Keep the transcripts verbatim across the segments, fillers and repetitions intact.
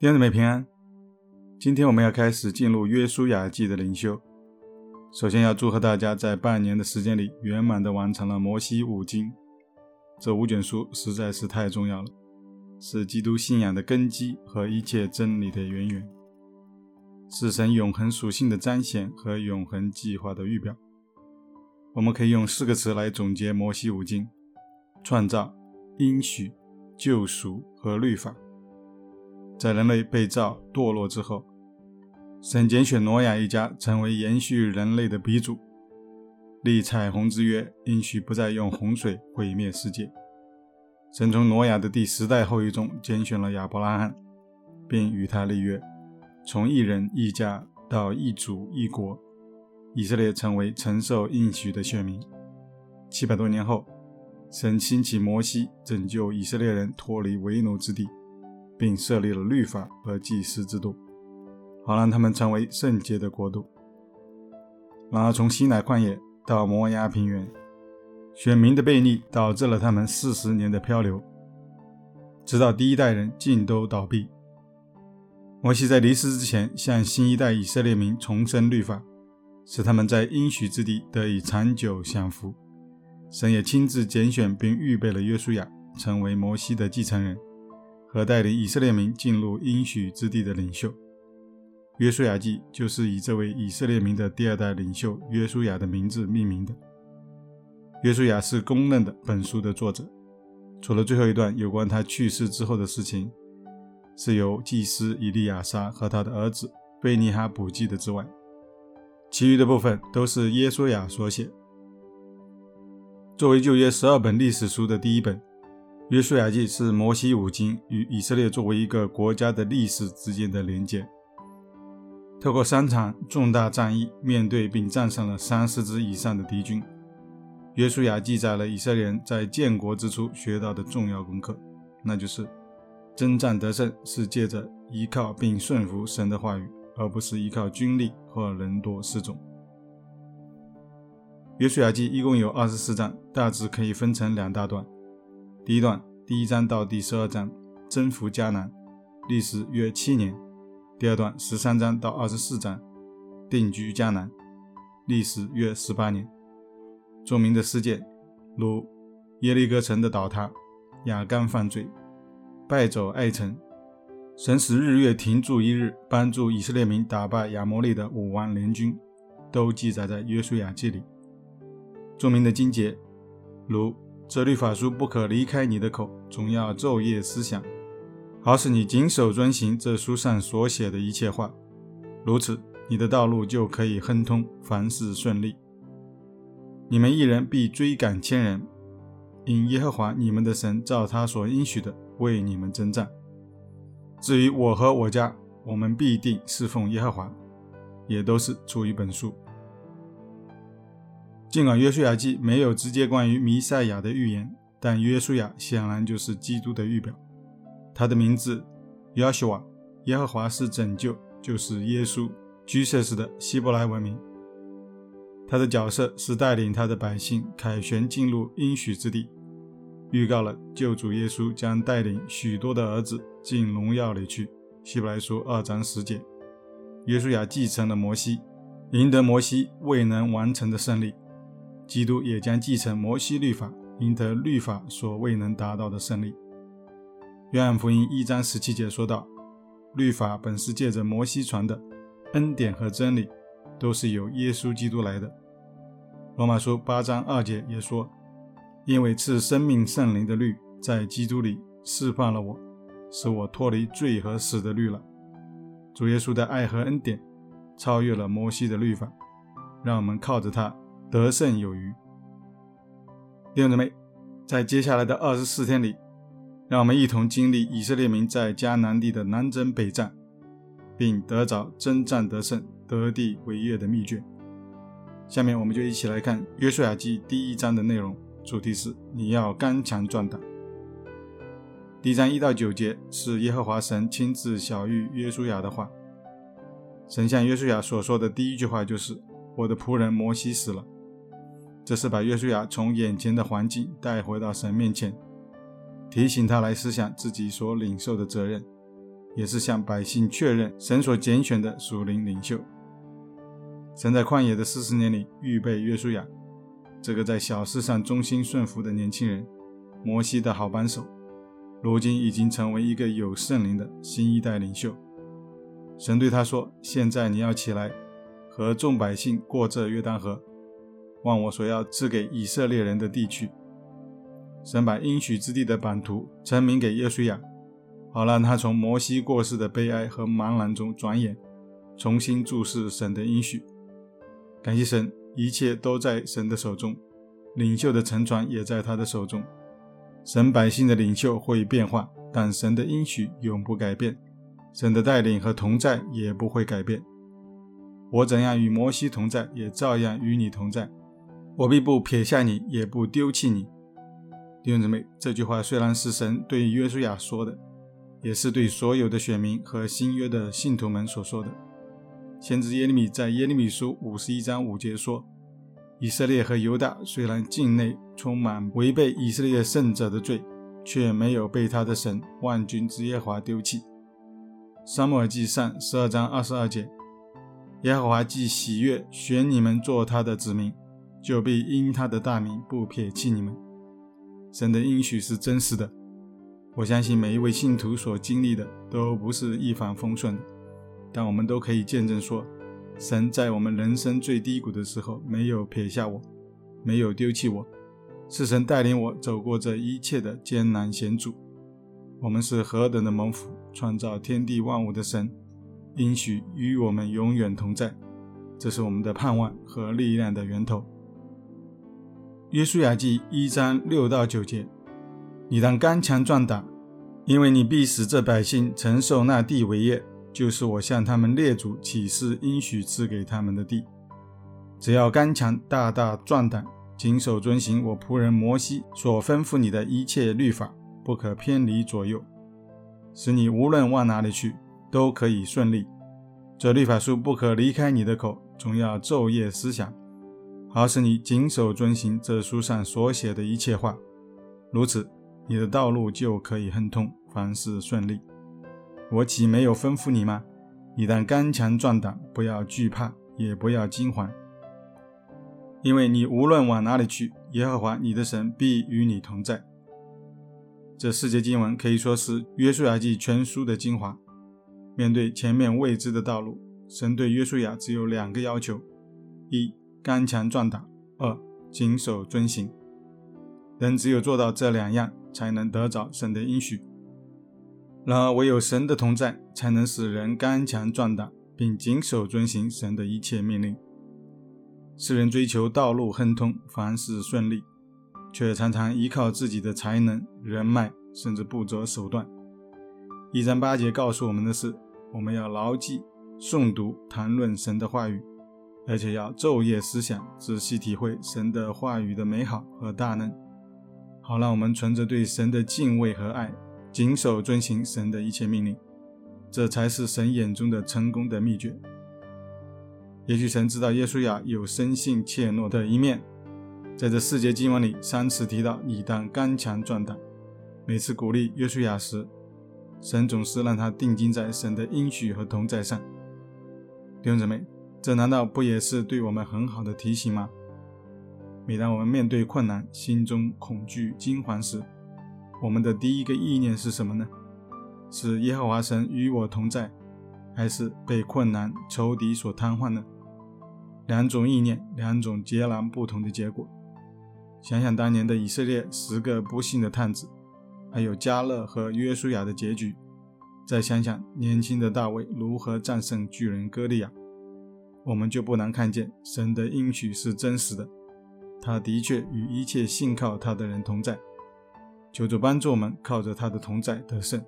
弟兄姊妹平安，今天我们要开始进入约书亚记的灵修。首先要祝贺大家在半年的时间里圆满地完成了摩西五经，这五卷书实在是太重要了，是基督信仰的根基和一切真理的渊源，是神永恒属性的彰显和永恒计划的预表。我们可以用四个词来总结摩西五经：创造、应许、救赎和律法。在人类被造堕落之后，神拣选挪亚一家成为延续人类的鼻祖，立彩虹之约，应许不再用洪水毁灭世界。神从挪亚的第十代后裔中拣选了亚伯拉罕，并与他立约，从一人一家到一族一国，以色列成为承受应许的选民。七百多年后，神兴起摩西，拯救以色列人脱离为奴之地，并设立了律法和祭司制度，好让他们成为圣洁的国度。然而从西乃旷野到摩押平原，选民的悖逆导致了他们四十年的漂流，直到第一代人尽都倒闭。摩西在离世之前向新一代以色列民重申律法，使他们在应许之地得以长久享福。神也亲自拣选并预备了约书亚成为摩西的继承人和带领以色列民进入应许之地的领袖。约书亚记就是以这位以色列民的第二代领袖约书亚的名字命名的。约书亚是公认的本书的作者，除了最后一段有关他去世之后的事情是由祭司以利亚撒和他的儿子贝尼哈补记的之外，其余的部分都是约书亚所写。作为旧约十二本历史书的第一本，约书亚记是摩西五经与以色列作为一个国家的历史之间的连接。透过三场重大战役，面对并战胜了三十支以上的敌军，约书亚记载了以色列人在建国之初学到的重要功课，那就是征战得胜是借着依靠并顺服神的话语，而不是依靠军力或人多势众。约书亚记一共有二十四章，大致可以分成两大段。第一段第一章到第十二章征服迦南，历时约七年。第二段十三章到二十四章定居迦南，历时约十八年。著名的事件如耶利哥城的倒塌、亚干犯罪、败走爱城、神使日月停住一日，帮助以色列民打败亚摩利的五万联军，都记载在约书亚记里。著名的经节如这律法书不可离开你的口，总要昼夜思想，好使你谨守遵行这书上所写的一切话，如此你的道路就可以亨通，凡事顺利。你们一人必追赶千人，因耶和华你们的神照他所应许的为你们征战。至于我和我家，我们必定侍奉耶和华，也都是出于本书。尽管约书亚记没有直接关于弥赛亚的预言，但约书亚显然就是基督的预表。他的名字耶和华，耶和华是拯救，就是耶稣，居塞式的希伯来文名。他的角色是带领他的百姓凯旋进入应许之地，预告了救主耶稣将带领许多的儿子进荣耀里去。希伯来书二章十节。约书亚继承了摩西，赢得摩西未能完成的胜利。基督也将继承摩西律法，赢得律法所未能达到的胜利。约翰福音一章十七节说道，律法本是借着摩西传的，恩典和真理都是由耶稣基督来的。罗马书八章二节也说，因为赐生命圣灵的律在基督里释放了我，使我脱离罪和死的律了。主耶稣的爱和恩典超越了摩西的律法，让我们靠着他得胜有余。弟兄姊妹，在接下来的二十四天里，让我们一同经历以色列民在迦南地的南征北战，并得着征战得胜、得地为业的秘诀。下面我们就一起来看约书亚记第一章的内容，主题是你要刚强壮胆。第一章一到九节是耶和华神亲自晓谕约书亚的话。神向约书亚所说的第一句话就是我的仆人摩西死了。这是把约书亚从眼前的环境带回到神面前，提醒他来思想自己所领受的责任， 也是向百姓确认神所拣选的属灵领袖。神在旷野的四十年里预备约书亚，这个在小事上忠心顺服的年轻人，摩西的好帮手，如今已经成为一个有圣灵的新一代领袖。神对他说，现在你要起来，和众百姓过这约旦河，往我所要赐给以色列人的地去。神把应许之地的版图呈明给约书亚，好让他从摩西过世的悲哀和茫然中转眼，重新注视神的应许。感谢神，一切都在神的手中，领袖的沉船也在他的手中。神百姓的领袖会变化，但神的应许永不改变，神的带领和同在也不会改变。我怎样与摩西同在，也照样与你同在，我必不撇下你，也不丢弃你。弟兄姊妹，这句话虽然是神对约书亚说的，也是对所有的选民和新约的信徒们所说的。先知耶利米在耶利米书五十一章五节说，以色列和犹大虽然境内充满违背以色列圣者的罪，却没有被他的神万军之耶和华丢弃。撒母耳记上十二章二十二节，耶和华既喜悦选你们做他的子民，就必因他的大名不撇弃你们。神的应许是真实的，我相信每一位信徒所经历的都不是一帆风顺的，但我们都可以见证说，神在我们人生最低谷的时候没有撇下我，没有丢弃我，是神带领我走过这一切的艰难险阻。我们是何等的蒙福，创造天地万物的神应许与我们永远同在，这是我们的盼望和力量的源头。约书亚记一章六到九节，你当刚强壮胆，因为你必使这百姓承受那地为业，就是我向他们列祖起誓应许赐给他们的地。只要刚强大大壮胆，谨守遵行我仆人摩西所吩咐你的一切律法，不可偏离左右，使你无论往哪里去都可以顺利。这律法书不可离开你的口，总要昼夜思想，好使你谨守遵行这书上所写的一切话，如此你的道路就可以亨通，凡事顺利。我岂没有吩咐你吗？你当刚强壮胆，不要惧怕，也不要惊惶，因为你无论往哪里去，耶和华你的神必与你同在。这四节经文可以说是约书亚记全书的精华。面对前面未知的道路，神对约书亚只有两个要求：一、刚强壮胆；二、谨守遵行。人只有做到这两样，才能得着神的应许。然而唯有神的同在，才能使人刚强壮胆，并谨守遵行神的一切命令。世人追求道路亨通，凡事顺利，却常常依靠自己的才能、人脉，甚至不择手段。一章八节告诉我们的是，我们要牢记、诵读、谈论神的话语，而且要昼夜思想，仔细体会神的话语的美好和大能，好让我们存着对神的敬畏和爱，谨守遵行神的一切命令，这才是神眼中的成功的秘诀。也许神知道约书亚有生性怯懦的一面，在这四节经文里三次提到你当刚强壮胆。每次鼓励约书亚时，神总是让他定睛在神的应许和同在上。弟兄姊妹，这难道不也是对我们很好的提醒吗？每当我们面对困难，心中恐惧惊惶时，我们的第一个意念是什么呢？是耶和华神与我同在，还是被困难仇敌所瘫痪呢？两种意念，两种截然不同的结果。想想当年的以色列十个不幸的探子，还有迦勒和约书亚的结局，再想想年轻的大卫如何战胜巨人歌利亚，我们就不难看见神的应许是真实的，他的确与一切信靠他的人同在。求主帮助我们靠着他的同在得胜。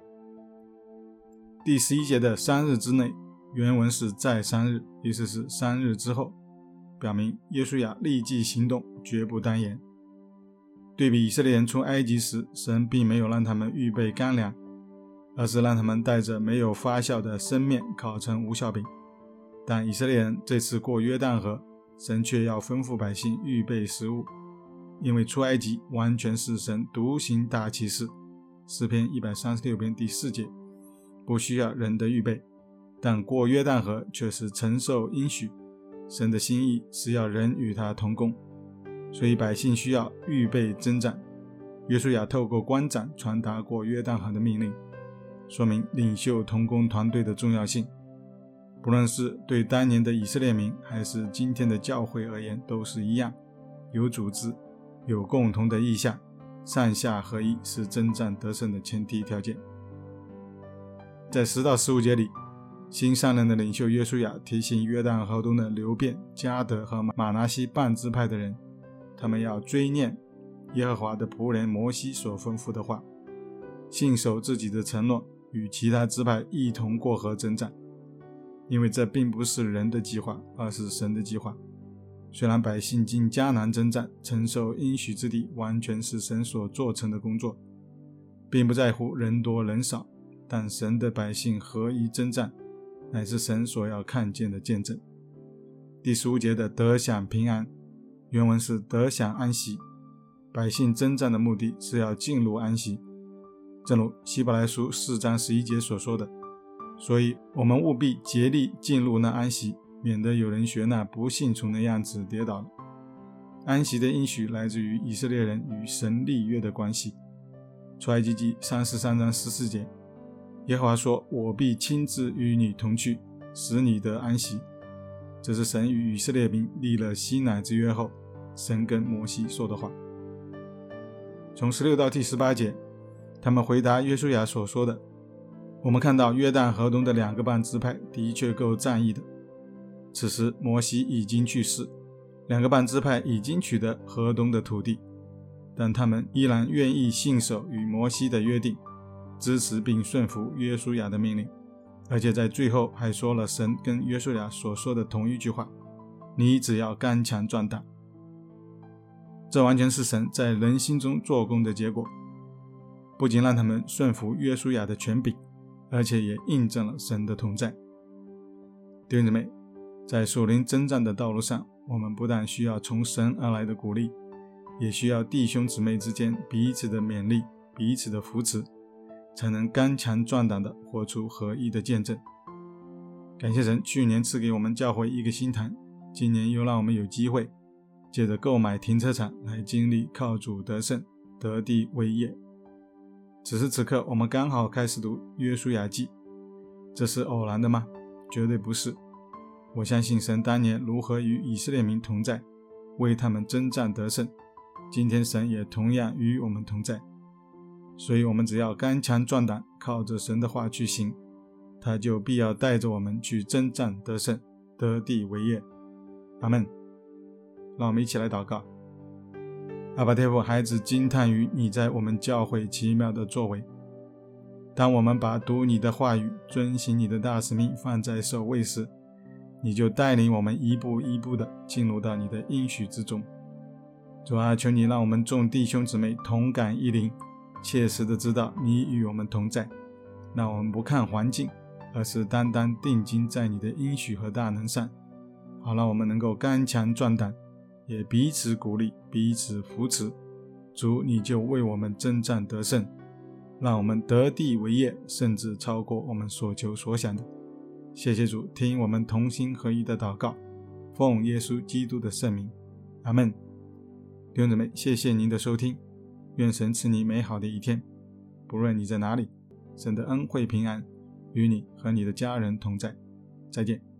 第十一节的三日之内，原文是在三日，意思是三日之后，表明约书亚立即行动，绝不单言。对比以色列人出埃及时，神并没有让他们预备干粮，而是让他们带着没有发酵的生面烤成无酵饼。但以色列人这次过约旦河，神却要吩咐百姓预备食物，因为出埃及完全是神独行大奇事。诗篇一百三十六篇第四节， 不需要人的预备，但过约旦河却是承受应许。神的心意是要人与他同工，所以百姓需要预备征战。约书亚透过官长传达过约旦河的命令，说明领袖同工团队的重要性。不论是对当年的以色列民还是今天的教会而言都是一样，有组织，有共同的意向，上下合一是征战得胜的前提条件。在十到十五节里，新上任的领袖约书亚提醒约旦河东的流便、迦得和玛拿西半支派的人，他们要追念耶和华的仆人摩西所吩咐的话，信守自己的承诺，与其他支派一同过河征战。因为这并不是人的计划，而是神的计划。虽然百姓进迦南征战，承受应许之地，完全是神所做成的工作，并不在乎人多人少，但神的百姓合一征战，乃是神所要看见的见证。第十五节的得享平安，原文是得享安息。百姓征战的目的是要进入安息，正如希伯来书四章十一节所说的，所以我们务必竭力进入那安息，免得有人学那不信从的样子跌倒了。安息的应许来自于以色列人与神立约的关系。出埃及记三十三章十四节，耶和华说，我必亲自与你同去，使你得安息。这是神与以色列民立了西乃之约后，神跟摩西说的话。从十六到第十八节，他们回答约书亚所说的。我们看到约旦河东的两个半支派的确够战役的。此时摩西已经去世，两个半支派已经取得河东的土地，但他们依然愿意信守与摩西的约定，支持并顺服约书亚的命令，而且在最后还说了神跟约书亚所说的同一句话，你只要刚强壮胆。这完全是神在人心中做工的结果，不仅让他们顺服约书亚的权柄，而且也印证了神的同在。弟兄姊妹，在属灵征战的道路上，我们不但需要从神而来的鼓励，也需要弟兄姊妹之间彼此的勉励，彼此的扶持，才能刚强壮胆地活出合一的见证。感谢神，去年赐给我们教会一个新坛，今年又让我们有机会借着购买停车场来经历靠主得胜，得地为业。此时此刻我们刚好开始读约书亚记，这是偶然的吗？绝对不是。我相信神当年如何与以色列民同在，为他们征战得胜，今天神也同样与我们同在。所以我们只要刚强壮胆，靠着神的话去行，他就必要带着我们去征战得胜，得地为业。阿们。让我们一起来祷告。阿爸天父，孩子惊叹于你在我们教会奇妙的作为。当我们把读你的话语，遵行你的大使命放在首位时，你就带领我们一步一步地进入到你的应许之中。主啊，求你让我们众弟兄姊妹同感一灵，切实地知道你与我们同在，让我们不看环境，而是单单定睛在你的应许和大能上，好让我们能够刚强壮胆，也彼此鼓励，彼此扶持。主，你就为我们征战得胜，让我们得地为业，甚至超过我们所求所想的。谢谢主，听我们同心合一的祷告，奉耶稣基督的圣名，阿们。弟兄姊妹，谢谢您的收听，愿神赐你美好的一天。不论你在哪里，神的恩惠平安与你和你的家人同在。再见。